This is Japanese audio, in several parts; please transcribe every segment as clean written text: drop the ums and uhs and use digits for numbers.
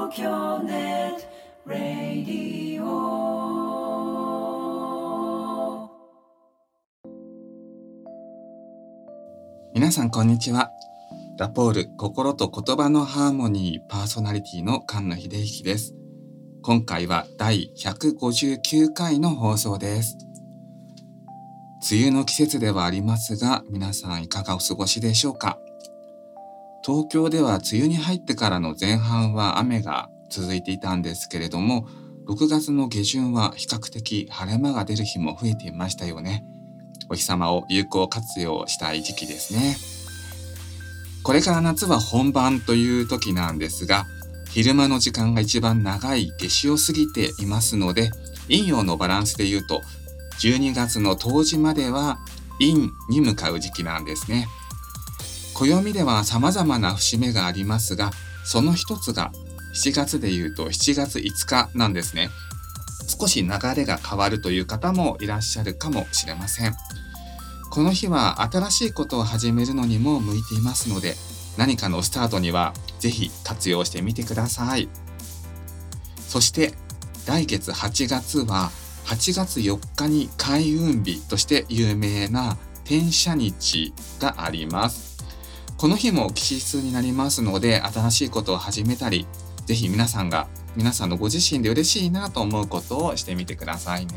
京ネットラディオ。 皆さんこんにちは。ラポール心と言葉のハーモニーパーソナリティの菅野秀之です。今回は第159回の放送です。梅雨の季節ではありますが、皆さんいかがお過ごしでしょうか。東京では梅雨に入ってからの前半は雨が続いていたんですけれども、6月の下旬は比較的晴れ間が出る日も増えていましたよね。お日様を有効活用したい時期ですね。これから夏は本番という時なんですが、昼間の時間が一番長い夏至を過ぎていますので、陰陽のバランスで言うと、12月の冬至までは陰に向かう時期なんですね。暦では様々な節目がありますが、その一つが7月で言うと7月5日なんですね。少し流れが変わるという方もいらっしゃるかもしれません。この日は新しいことを始めるのにも向いていますので、何かのスタートにはぜひ活用してみてください。そして来月8月は8月4日に開運日として有名な天赦日があります。この日も吉日になりますので、新しいことを始めたり、ぜひ皆さんのご自身で嬉しいなと思うことをしてみてくださいね。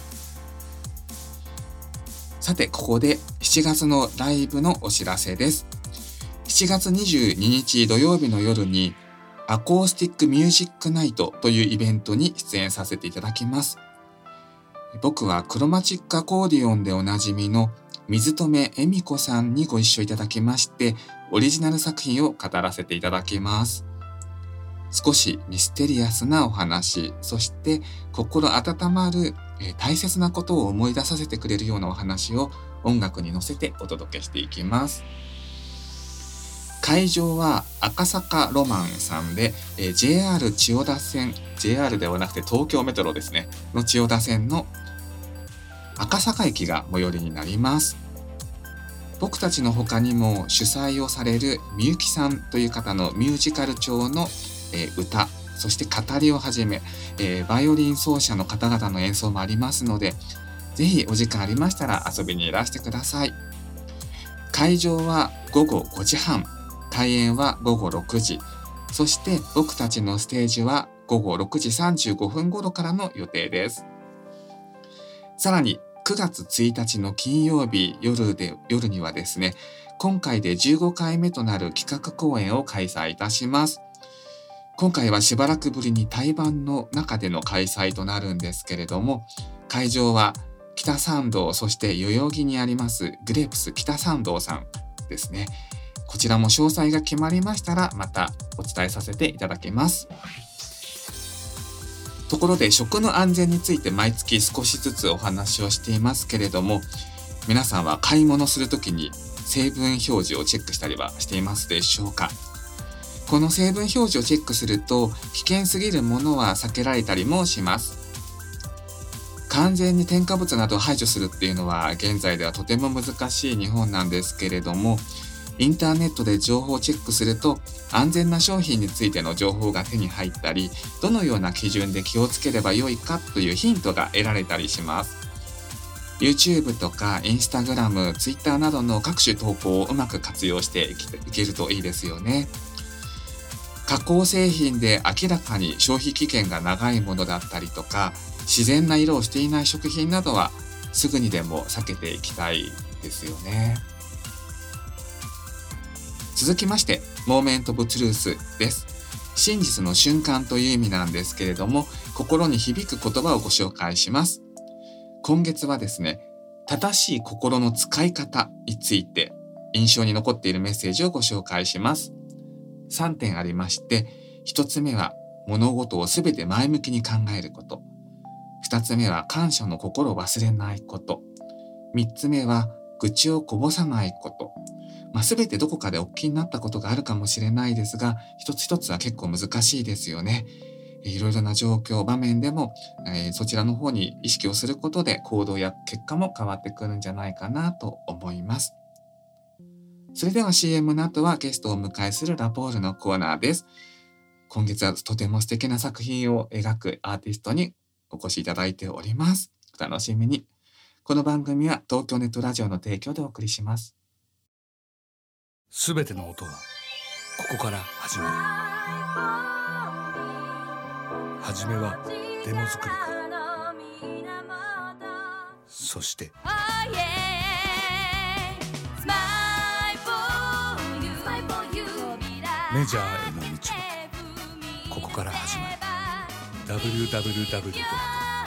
さて、ここで7月のライブのお知らせです。7月22日土曜日の夜にアコースティックミュージックナイトというイベントに出演させていただきます。僕はクロマチックアコーディオンでおなじみの水留恵美子さんにご一緒いただきまして、オリジナル作品を語らせていただきます。少しミステリアスなお話、そして心温まる大切なことを思い出させてくれるようなお話を音楽に乗せてお届けしていきます。会場は赤坂ロマンさんで、JR 千代田線、JR ではなくて東京メトロですね、の千代田線の赤坂駅が最寄りになります。僕たちの他にも主催をされるみゆきさんという方のミュージカル調の歌、そして語りをはじめ、バイオリン奏者の方々の演奏もありますので、ぜひお時間ありましたら遊びにいらしてください。会場は午後5時半、開演は午後6時、そして僕たちのステージは午後6時35分頃からの予定です。さらに9月1日の金曜日夜にはですね、今回で15回目となる企画公演を開催いたします。今回はしばらくぶりに対バンの中での開催となるんですけれども、会場は北参道、そして代々木にありますグレープス北参道さんですね。こちらも詳細が決まりましたらまたお伝えさせていただきます。ところで食の安全について毎月少しずつお話をしていますけれども、皆さんは買い物するときに成分表示をチェックしたりはしていますでしょうか。この成分表示をチェックすると危険すぎるものは避けられたりもします。完全に添加物などを排除するっていうのは現在ではとても難しい日本なんですけれども、インターネットで情報をチェックすると安全な商品についての情報が手に入ったり、どのような基準で気をつければよいかというヒントが得られたりします。YouTube とか Instagram、Twitter などの各種投稿をうまく活用していけるといいですよね。加工製品で明らかに消費期限が長いものだったりとか、自然な色をしていない食品などはすぐにでも避けていきたいですよね。続きまして、Moment of Truth です。真実の瞬間という意味なんですけれども、心に響く言葉をご紹介します。今月はですね、正しい心の使い方について印象に残っているメッセージをご紹介します。3点ありまして、1つ目は物事をすべて前向きに考えること。2つ目は感謝の心を忘れないこと。3つ目は愚痴をこぼさないこと。すべてどこかでお聞きになったことがあるかもしれないですが、一つ一つは結構難しいですよね。いろいろな状況、場面でも、そちらの方に意識をすることで行動や結果も変わってくるんじゃないかなと思います。それでは CM の後はゲストをお迎えするラポールのコーナーです。 今月はとても素敵な作品を描くアーティストにお越しいただいております。お楽しみに。この番組は東京ネットラジオの提供でお送りします。 すべての音はここから始まる。はじめはデモ作りか、そしてメジャーへの道はここから始まる。 www.arthils.net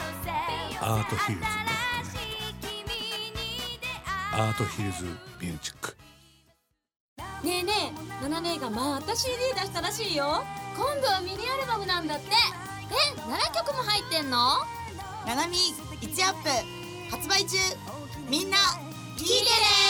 アートヒルズミュージック。 ねえねえ、ナナ姉がまた CD 出したらしいよ。今度はミニアルバムなんだって。7曲も入ってんの？ ナナミ1アップ発売中。みんな聞いてね。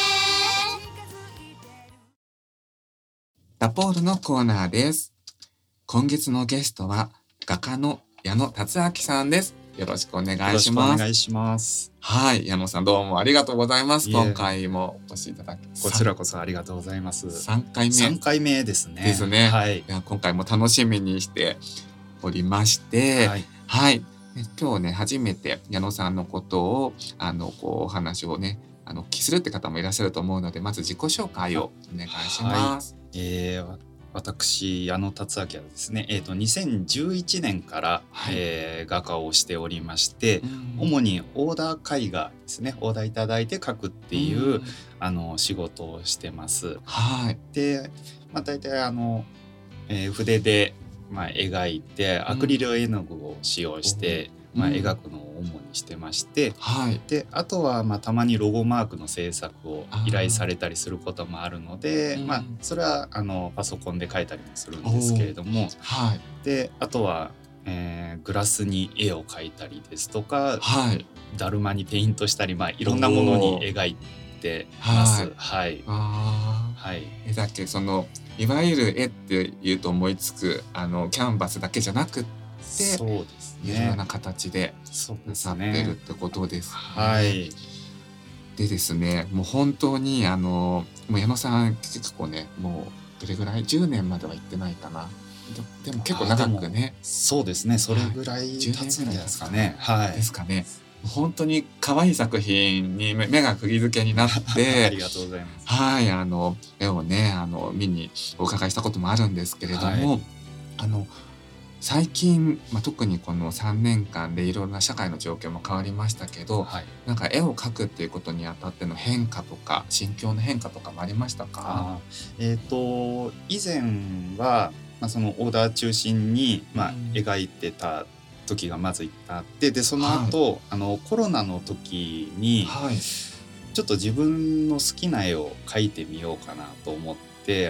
ラポールのコーナーです。今月のゲストは画家の矢野達明さんです。よろしくお願いします。 よろしくお願いします。 はい、矢野さんどうもありがとうございます。今回もお越しいただきこちらこそありがとうございます。 3回目 3回目ですね。 ですね。 はい。 いや今回も楽しみにしておりまして、はい。はい、今日ね初めて矢野さんのことをこうお話をねするって方もいらっしゃると思うので、まず自己紹介をお願いします。 はい、私矢野達明はですね、2011年から、はい、画家をしておりまして、主にオーダー絵画ですね、オーダーいただいて描くっていう、仕事をしてます。 はい、 で、大体筆で、描いてアクリル絵の具を使用して、描くのを主にしてまして、 はい、 であとはたまにロゴマークの制作を依頼されたりすることもあるので、それはパソコンで描いたりもするんですけれども、 はい、 であとは、グラスに絵を描いたりですとか、 はい、 だるまにペイントしたり、いろんなものに描いてます。はい、 はい、だっけいわゆる絵っていうと思いつくキャンバスだけじゃなくて、 そうですね、 いろいろな形でなさってるってことです、ね。 はい。 でですね、もう本当にもう矢野さん結構ね、もうどれぐらい10年までは行ってないかな。でも結構長くね。 そうですね、それぐらい経つんですかね。はい。 ですかね。本当に可愛い作品に目が釘付けになってありがとうございます。 はい、絵をね見にお伺いしたこともあるんですけれども、はい、最近、特にこの3年間でいろんな社会の状況も変わりましたけど、はい、なんか絵を描くっていうことにあたっての変化とか心境の変化とかもありましたか？ 以前は、そのオーダー中心に、描いてた時がまずあって、でその後、はい、コロナの時に、はい、ちょっと自分の好きな絵を描いてみようかなと思って、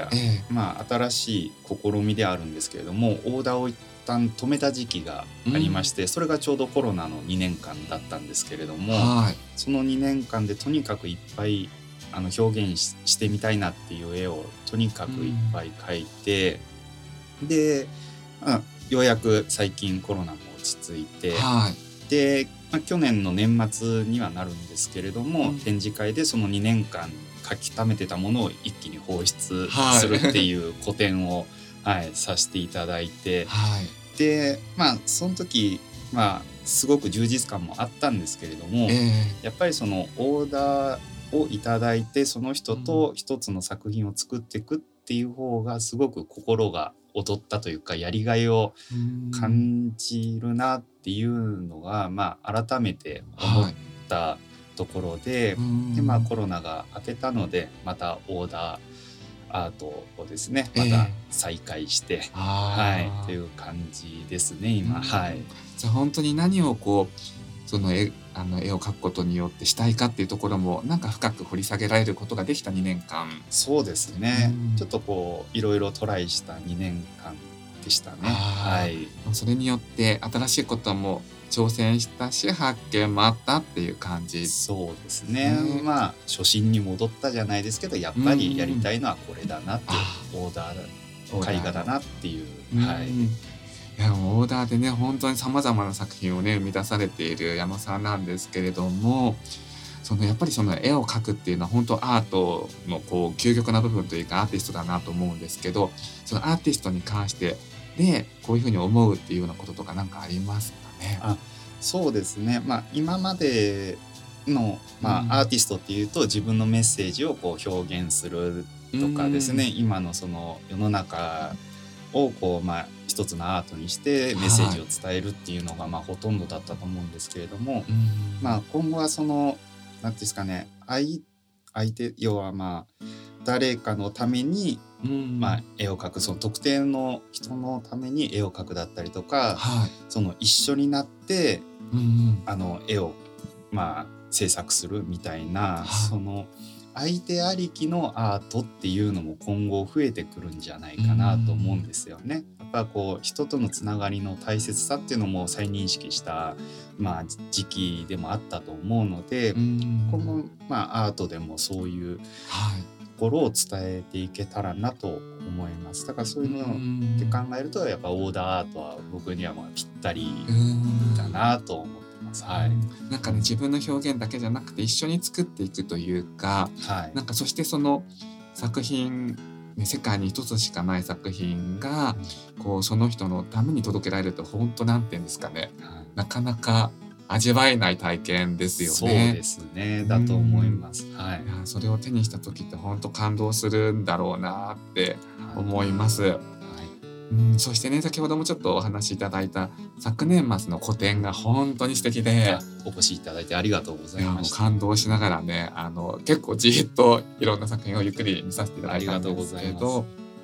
新しい試みであるんですけれども、オーダーを一旦止めた時期がありまして、それがちょうどコロナの2年間だったんですけれども、はい、その2年間でとにかくいっぱい表現 してみたいなっていう絵をとにかくいっぱい描いて、で、ようやく最近コロナも落ち着いて、はい、で、去年の年末にはなるんですけれども、展示会でその2年間書き溜めてたものを一気に放出するっていう個展を、させていただいて、はい、でその時すごく充実感もあったんですけれども、やっぱりそのオーダーをいただいてその人と一つの作品を作っていくっていう方がすごく心が踊ったというか、やりがいを感じるなっていうのが、改めて思ったところで、でコロナが明けたのでまたオーダーアートをですねまた再開して、という感じですね今。はい。 じゃあ本当に何をその絵を描くことによってしたいかっていうところもなんか深く掘り下げられることができた2年間。 そうですね、ちょっといろいろトライした2年間でしたね。はい。 それによって新しいことも挑戦したし発見もあったっていう感じ。 そうですね、初心に戻ったじゃないですけど、やっぱりやりたいのはこれだなって、オーダー絵画だなっていう。はい。 いやオーダーでね本当にさまざまな作品をね生み出されている矢野さんなんですけれども、やっぱりその絵を描くっていうのは本当アートの究極な部分というかアーティストだなと思うんですけど、そのアーティストに関してでこういうふうに思うっていうようなこととか何かありますかね？ そうですね、今までの、アーティストっていうと自分のメッセージをこう表現するとかですね、今のその世の中をこう、一つのアートにしてメッセージを伝えるっていうのがほとんどだったと思うんですけれども、今後はその何ていうんですかね、相手要は誰かのために絵を描く、その特定の人のために絵を描くだったりとか、その一緒になって絵を制作するみたいな、その相手ありきのアートっていうのも今後増えてくるんじゃないかなと思うんですよね。やっぱこう人とのつながりの大切さっていうのも再認識した、時期でもあったと思うので、今後アートでもそういうところを伝えていけたらなと思います。だからそういうのって考えるとやっぱオーダーアートは僕にはぴったりだなと思ってます。 なんかね、自分の表現だけじゃなくて一緒に作っていくというか、なんかそしてその作品、世界に一つしかない作品がこうその人のために届けられると本当なんて言うんですかね、なかなか味わえない体験ですよね。 そうですね、だと思います。 いやそれを手にした時って本当感動するんだろうなって思います。そしてね、先ほどもちょっとお話しいただいた昨年末の個展が本当に素敵で、 お越しいただいてありがとうございました。 感動しながらね、結構じっといろんな作品をゆっくり見させていただいたんですけど、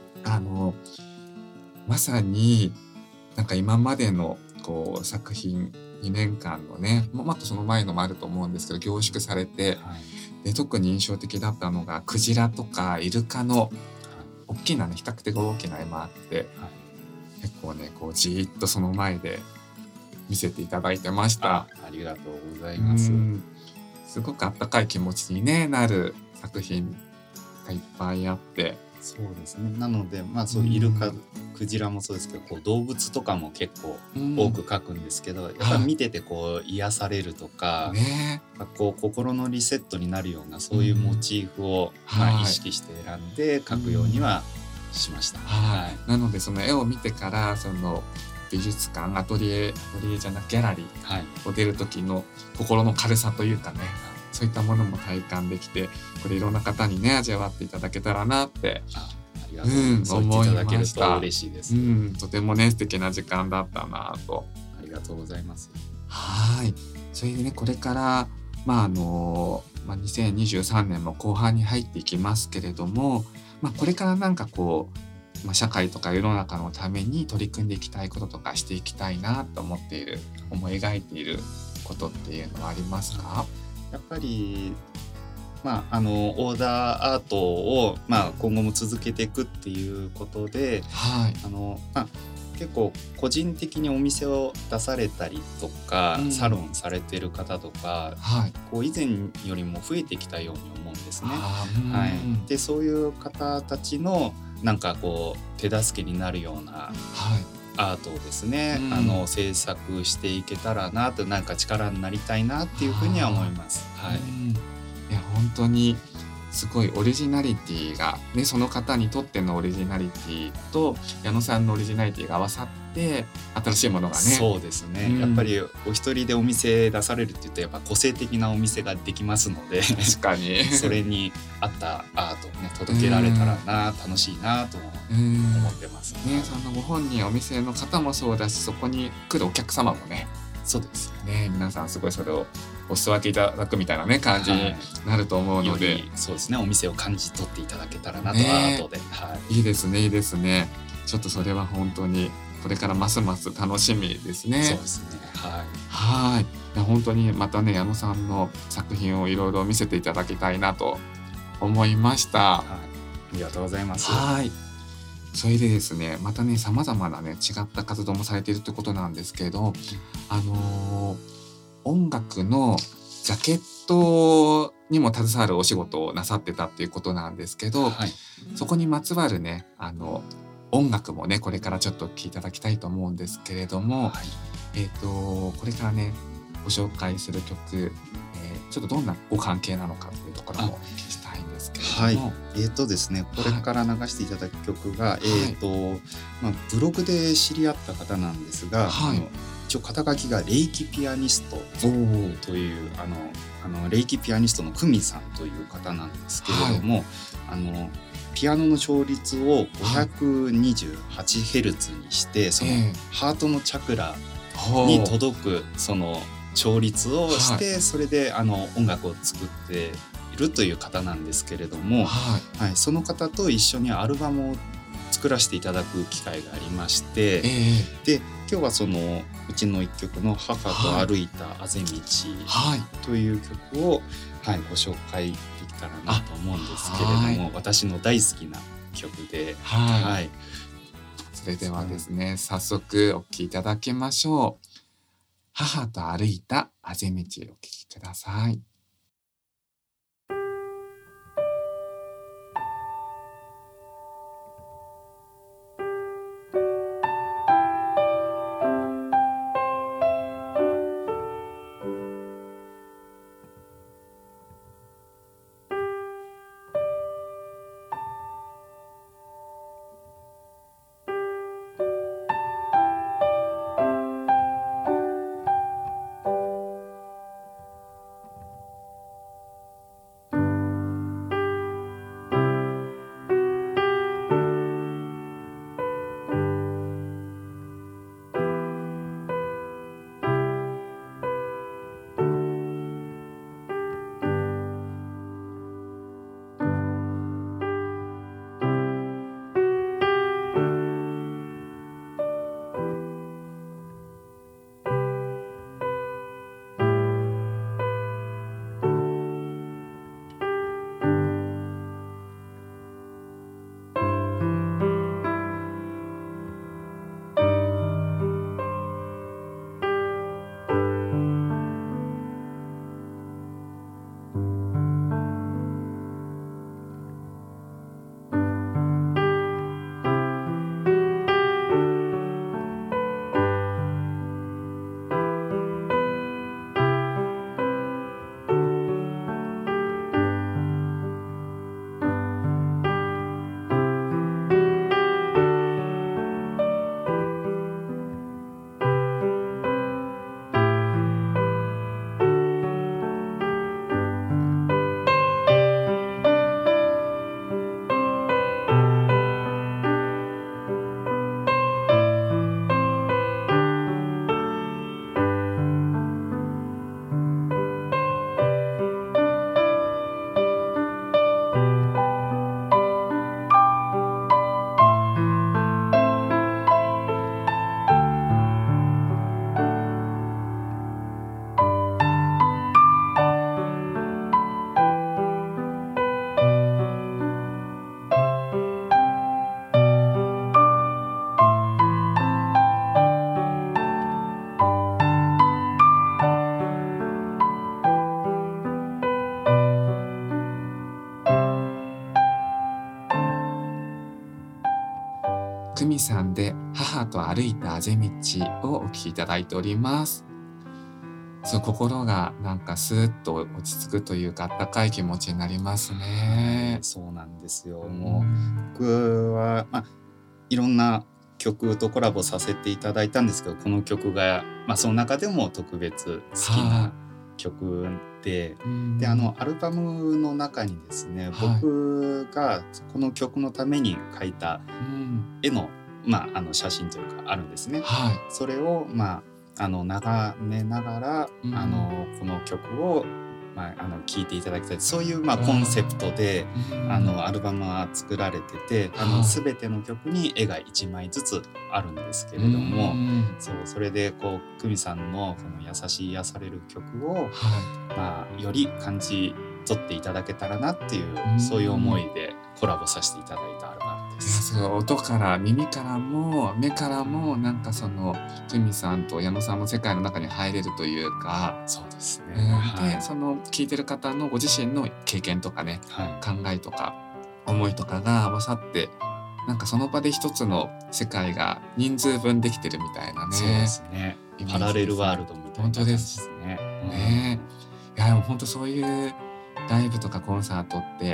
まさになんか今までのこう作品2年間のね、あとその前のもあると思うんですけど凝縮されて、で特に印象的だったのがクジラとかイルカの大きなね、比較的大きな絵もあって、結構ねこうじーっとその前で見せていただいてました。 ありがとうございます。 すごくあったかい気持ちに、なる作品がいっぱいあって、 そうですね。なのでそうイルカ、クジラもそうですけど、こう動物とかも結構多く描くんですけど、やっぱ見ててこう癒されるとか、こう心のリセットになるようなそういうモチーフを意識して選んで描くようにはしました。 なのでその絵を見てからその美術館、アトリエじゃなくギャラリーを出る時の心の軽さというかね、そういったものも体感できて、これいろんな方にね味わっていただけたらなって思いました。嬉しいです。 とてもね素敵な時間だったなと。 ありがとうございます。 それでね、これから2023年も後半に入っていきますけれども、これからなんかこう、社会とか世の中のために取り組んでいきたいこととかしていきたいなと思い描いていることっていうのはありますか？ やっぱりオーダーアートを、今後も続けていくっていうことで、結構個人的にお店を出されたりとか、サロンされてる方とか、こう以前よりも増えてきたように思うんですね。でそういう方たちのなんかこう手助けになるような、アートをですね、制作していけたらなと、なんか力になりたいなっていうふうには思います。 いや本当にすごいオリジナリティがね、その方にとってのオリジナリティと矢野さんのオリジナリティが合わさって新しいものがね。 そうですね、やっぱりお一人でお店出されるって言うとやっぱ個性的なお店ができますので、 確かにそれに合ったアートをね届けられたらな、楽しいなと思ってますね。そのご本人お店の方もそうだし、そこに来るお客様もね、 そうですね、皆さんすごいそれをお裾分けいただくみたいなね感じになると思うので、 そうですね、お店を感じ取っていただけたらなと、アートで、 いいですね、いいですね。ちょっとそれは本当にこれからますます楽しみですね。 そうですね、 いや本当にまたね矢野さんの作品をいろいろ見せていただきたいなと思いました。 ありがとうございます。 それでですね、またね様々なね違った活動もされているということなんですけど、音楽のジャケットにも携わるお仕事をなさってたっていうことなんですけど、そこにまつわるね音楽もねこれからちょっと聴いていただきたいと思うんですけれども、これからねご紹介する曲、ちょっとどんなご関係なのかというところもお聞きしたいんですけれどども、 ですね、これから流していただく曲が、ブログで知り合った方なんですが、一応肩書きがレイキピアニストというレイキピアニストの久美さんという方なんですけれども、ピアノの調律を 528Hz にして、そのハートのチャクラに届くその調律をして、それで音楽を作っているという方なんですけれども、その方と一緒にアルバムを作らせていただく機会がありまして、で今日はそのうちの一曲の母と歩いたあぜ道という曲を、ご紹介できたらなと思うんですけれども、私の大好きな曲で、 それではですね、早速お聴きいただきましょう。母と歩いたあぜ道、お聴きください。久美さんで母と歩いたあぜ道をお聴きいただいております。そう、心がなんかスーッと落ち着くというか、あったかい気持ちになりますね。 そうなんですよ。もう僕は、いろんな曲とコラボさせていただいたんですけど、この曲が、その中でも特別好きな曲で、でアルバムの中にですね、僕がこの曲のために描いた絵の、写真というかあるんですね。それを眺めながら、この曲を聴いていただきたい、そういうコンセプトでアルバムは作られてて、全ての曲に絵が1枚ずつあるんですけれども、それでこう久美さんのこの優しい癒される曲を、より感じ取っていただけたらなっていう、そういう思いでコラボさせていただいたアルバムです。 すごい、音から耳からも目からもなんかその久美さんと矢野さんの世界の中に入れるというか。 そうですね。 でその聴いてる方のご自身の経験とかね、考えとか思いとかが合わさって、なんかその場で一つの世界が人数分できてるみたいなね。 そうですね。パラレルワールドみたいな感じですね。 いやでも本当そういうライブとかコンサートって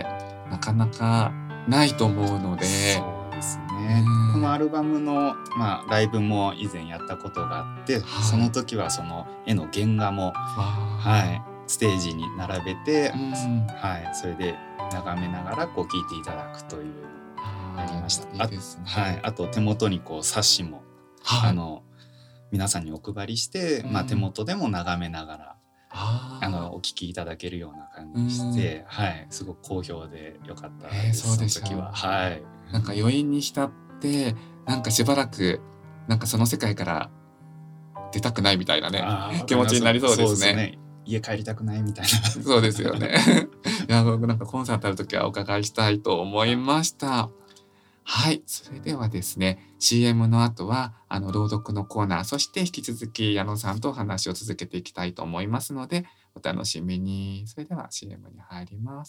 なかなかないと思うので、 そうですね。このアルバムの、ライブも以前やったことがあって、その時はその絵の原画も、ステージに並べて、それで眺めながらこう聴いていただくというやりました。 いいですね。 あと手元にこう冊子も、皆さんにお配りして、手元でも眺めながらお聞きいただけるような感じにして、すごく好評でよかったです。 そうでした。 その時は、 なんか余韻に浸ってなんかしばらくなんかその世界から出たくないみたいなね気持ちになりそうですね。 家帰りたくないみたいなそうですよね。いや、僕なんかコンサートある時はお伺いしたいと思いました。はい、それではですね、 CM の後は朗読のコーナー、そして引き続き矢野さんとお話を続けていきたいと思いますのでお楽しみに。それでは CM に入ります。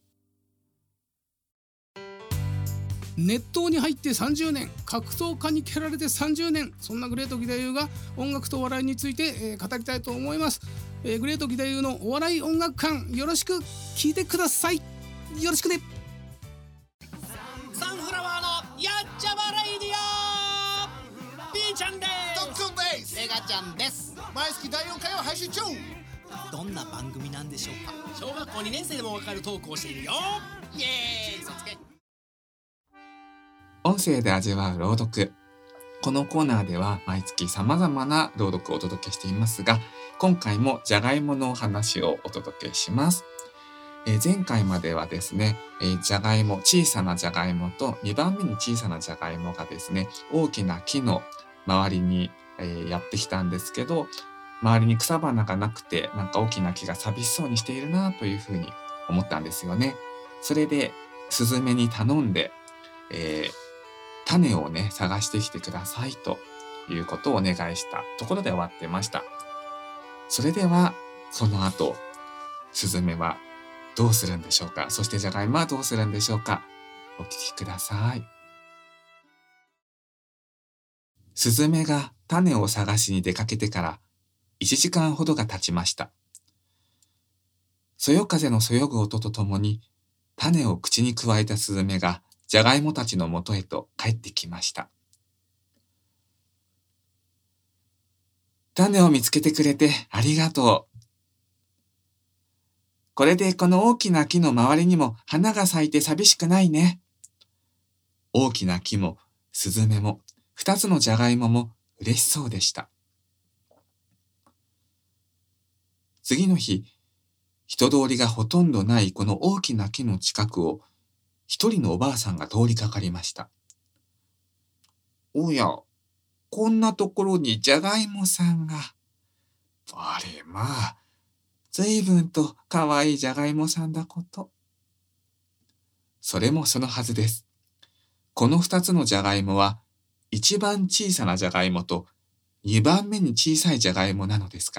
熱湯に入って30年、格闘家に蹴られて30年、そんなグレート義太夫が音楽と笑いについて、語りたいと思います。グレート義太夫のお笑い音楽館、よろしく聞いてください。よろしくね。 サンフラワーのやっちゃまレイディオ、ピーちゃんです。 トックンです。 メガちゃんです。 毎月第4回を配信中。 どんな番組なんでしょうか。小学校2年生でもわかるトークをしているよ。イエーイ、そつけ。 音声で味わう朗読。このコーナーでは毎月様々な朗読をお届けしていますが、今回もじゃがいものお話をお届けします。前回まではですね、じゃがいも、小さなじゃがいもと2番目に小さなじゃがいもがですね、大きな木の周りに、やってきたんですけど、周りに草花がなくてなんか大きな木が寂しそうにしているなというふうに思ったんですよね。それでスズメに頼んで、種をね探してきてくださいということをお願いしたところで終わってました。それではその後スズメはどうするんでしょうか。そしてジャガイモはどうするんでしょうか。お聞きください。スズメが種を探しに出かけてから1時間ほどが経ちました。そよ風のそよぐ音とともに種を口にくわえたスズメがじゃがいもたちのもとへと帰ってきました。種を見つけてくれてありがとう。これでこの大きな木の周りにも花が咲いて寂しくないね。大きな木もスズメも2つのじゃがいもも嬉しそうでした。次の日、人通りがほとんどないこの大きな木の近くを一人のおばあさんが通りかかりました。おや、こんなところにじゃがいもさんが。あれまあ、ずいぶんとかわいいじゃがいもさんだこと。それもそのはずです。この2つのじゃがいもは、一番小さなじゃがいもと2番目に小さいじゃがいもなのですから。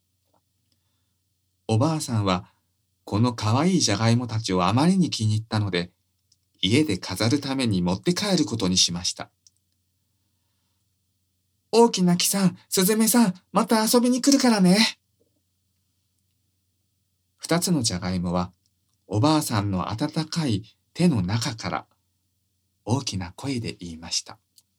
おばあさんは、このかわいいじゃがいもたちをあまりに気に入ったので、家で飾るために持って帰ることにしました。大きな木さん、スズメさん、また遊びに来るからね。2つのじゃがいもは、おばあさんの温かい手の中から大きな声で言いました。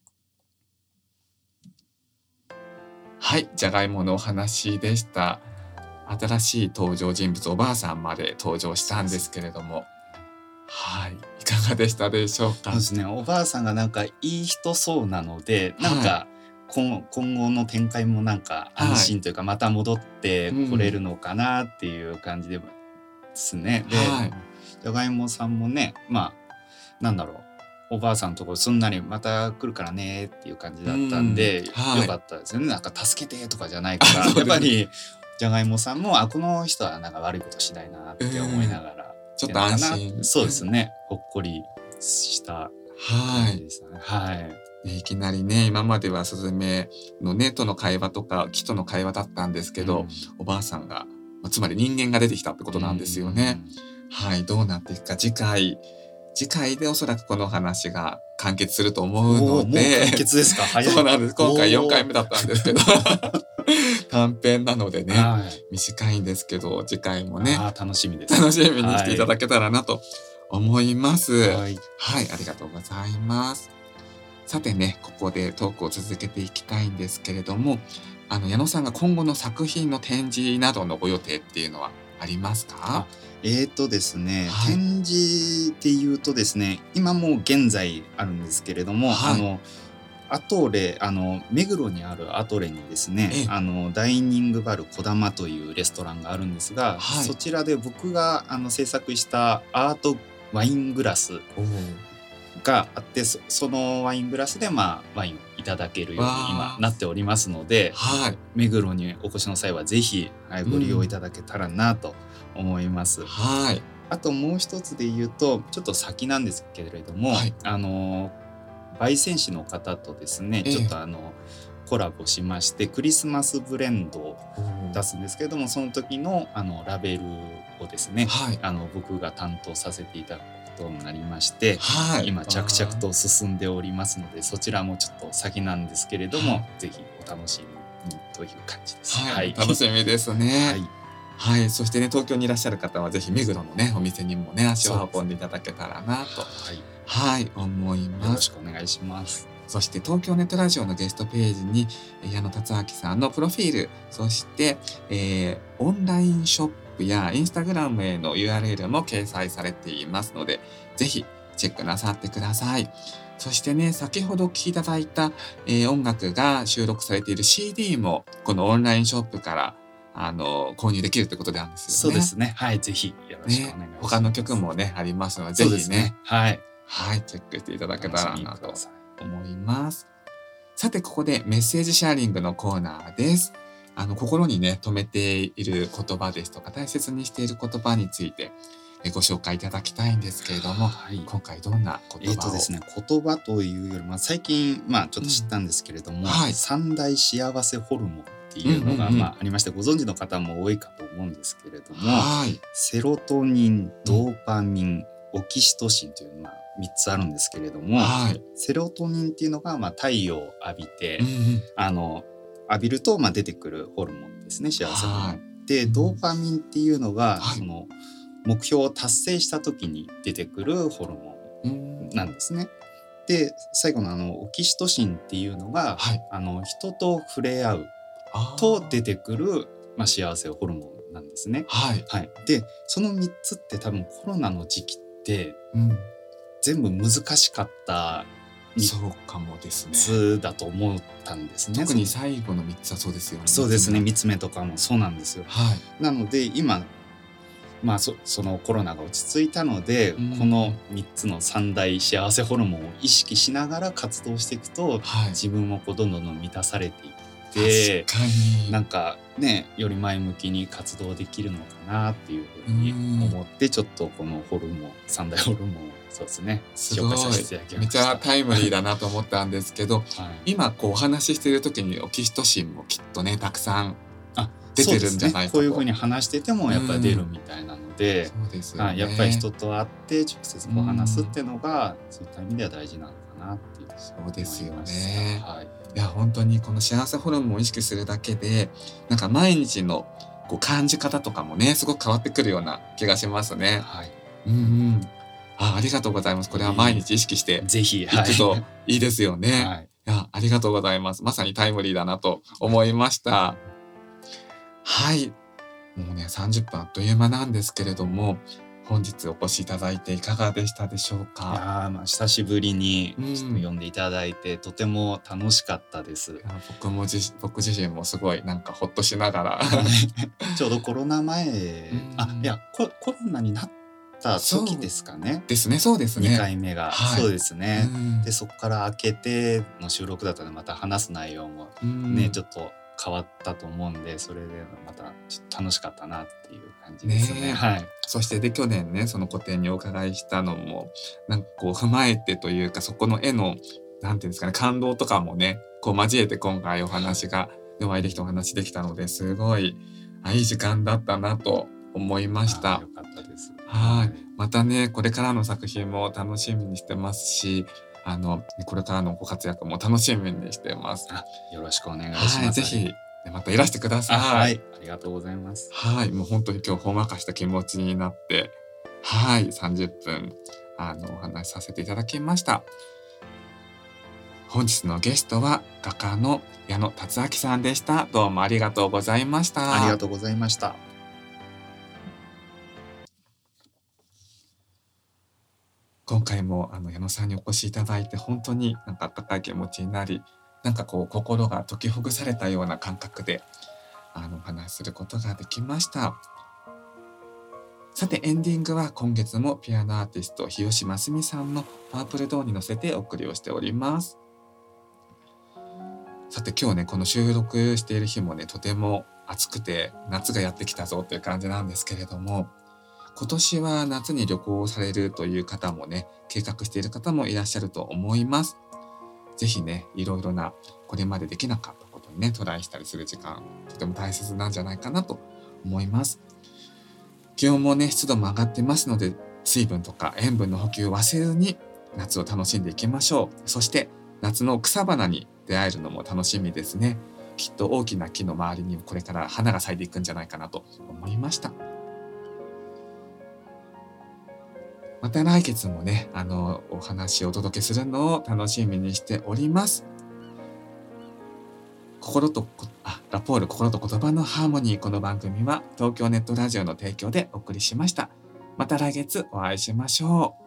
はい、じゃがいものお話でした。新しい登場人物、おばあさんまで登場したんですけれども、はい、いかがでしたでしょうか。 そうですね、おばあさんがなんかいい人そうなので、なんか今後の展開もなんか安心というか、また戻ってこれるのかなっていう感じですね。で、じゃがいもさんもね、なんだろう、おばあさんのところすんなりまた来るからねっていう感じだったんで、よかったですよね。なんか助けてとかじゃないからやっぱりじゃがいもさんもこの人はなんか悪いことしないなって思いながら、 ちょっと安心。 そうですね、ほっこりした感じでしたね。 いきなりね、今まではスズメのねとの会話とか木との会話だったんですけど、おばあさんが、つまり人間が出てきたってことなんですよね。はい、どうなっていくか次回でおそらくこの話が完結すると思うので。 もう完結ですか。早い。 そうなんです。今回4回目だったんですけど短編なのでね、短いんですけど次回もね楽しみです。 楽しみにしていただけたらなと思います。 はい、 ありがとうございます。さてね、ここでトークを続けていきたいんですけれども、矢野さんが今後の作品の展示などのご予定っていうのはありますか？ ですね、展示で言うとですね、今もう現在あるんですけれども、アトレ、目黒にあるアトレにですね、ダイニングバルこだまというレストランがあるんですが、そちらで僕が制作したアートワイングラスがあって、そのワイングラスでワインをいただけるように今なっておりますので、目黒にお越しの際はぜひ、ご利用いただけたらなと思います。あともう一つで言うとちょっと先なんですけれども、焙煎士の方とですね、ちょっとコラボしましてクリスマスブレンドを出すんですけれども、その時のラベルをですね、僕が担当させていただくことになりまして、今着々と進んでおりますので、そちらもちょっと先なんですけれども、ぜひお楽しみにという感じです。 楽しみですね。そしてね、東京にいらっしゃる方はぜひ目黒のねお店にもね足を運んでいただけたらなと思います。 よろしくお願いします。 そして東京ネットラジオのゲストページに矢野達明さんのプロフィール、そして、オンラインショップやインスタグラムへの URL も掲載されていますので、ぜひチェックなさってください。そしてね、先ほど聴いていただいた、音楽が収録されている CD もこのオンラインショップから購入できるってことなんですよね。 そうですね。ぜひよろしくお願いします。 他の曲もねありますので、ぜひね、チェックしていただけたらなと思います。さて、ここでメッセージシェアリングのコーナーです。心にね留めている言葉ですとか大切にしている言葉についてご紹介いただきたいんですけれども、今回どんな言葉を？ ですね、言葉というよりも最近ちょっと知ったんですけれども、三大幸せホルモンっていうのがありまして、ご存知の方も多いかと思うんですけれども、セロトニン、ドーパミン、オキシトシンという3つあるんですけれども、セロトニンっていうのが太陽を浴びて、浴びると出てくるホルモンですね、幸せホルモンで、ドーパミンっていうのが、その目標を達成した時に出てくるホルモンなんですね。で、最後のオキシトシンっていうのが、人と触れ合うと出てくる、幸せホルモンなんですね。で、その3つって多分コロナの時期って、全部難しかったそうかもですね。 3つだと思ったんですね。 特に最後の3つはそうですよね。 そうですね。3つ目とかもそうなんですよ。なので今そのコロナが落ち着いたので、この3つの3大幸せホルモンを意識しながら活動していくと、自分もどんどん満たされていってなんかね、より前向きに活動できるのかなっていうふうに思って、ちょっとこのホルモン3大ホルモンをそうですね紹介させていただきました。 めちゃタイムリーだなと思ったんですけど、今お話ししている時にオキシトシンもきっとねたくさん出てるんじゃないかと。 こういうふうに話しててもやっぱり出るみたいなので、やっぱり人と会って直接話すっていうのが、そういった意味では大事なのかなっていう。 そうですよね。いや本当にこの幸せホルモンを意識するだけで、なんか毎日の感じ方とかもねすごく変わってくるような気がしますね。ありがとうございます。これは毎日意識してぜひいくといいですよね。いやありがとうございます。まさにタイムリーだなと思いました。もうね30分あっという間なんですけれども、本日お越しいただいていかがでしたでしょうか？ 久しぶりに呼んでいただいて、とても楽しかったです。 僕自身もすごいなんかほっとしながらちょうどコロナ前、コロナになった時ですかね。 そうですね。 2回目が、そうですね。でそこから明けての収録だったので、また話す内容もねちょっと変わったと思うんで、それでまたちょっと楽しかったなっていう感じですね。 そしてで去年ねその個展にお伺いしたのもなんか踏まえてというか、そこの絵のなんていうんですかね、感動とかもね交えて今回お話がお会いできたお話できたので、すごいいい時間だったなと思いました。 よかったです。 またねこれからの作品も楽しみにしてますし、これからのご活躍も楽しみにしてます。 よろしくお願いします。 ぜひまたいらしてください。 ありがとうございます。 もう本当に今日ほんわかした気持ちになってはい、30分お話しさせていただきました。本日のゲストは画家の矢野達明さんでした。どうもありがとうございました。 ありがとうございました。 今回も矢野さんにお越しいただいて本当になんか温かい気持ちになり、なんかこう心が解きほぐされたような感覚でお話しすることができました。さてエンディングは今月もピアノアーティスト日吉真澄さんのパープルドーンに乗せてお送りをしております。さて今日ねこの収録している日もねとても暑くて夏がやってきたぞという感じなんですけれども、今年は夏に旅行をされるという方もね計画している方もいらっしゃると思います。ぜひねいろいろなこれまでできなかったことにねトライしたりする時間とても大切なんじゃないかなと思います。気温もね湿度も上がってますので水分とか塩分の補給を忘れずに夏を楽しんでいきましょう。そして夏の草花に出会えるのも楽しみですね。きっと大きな木の周りにこれから花が咲いていくんじゃないかなと思いました。また来月もねお話をお届けするのを楽しみにしております。ラポール心と言葉のハーモニー。この番組は東京ネットラジオの提供でお送りしました。また来月お会いしましょう。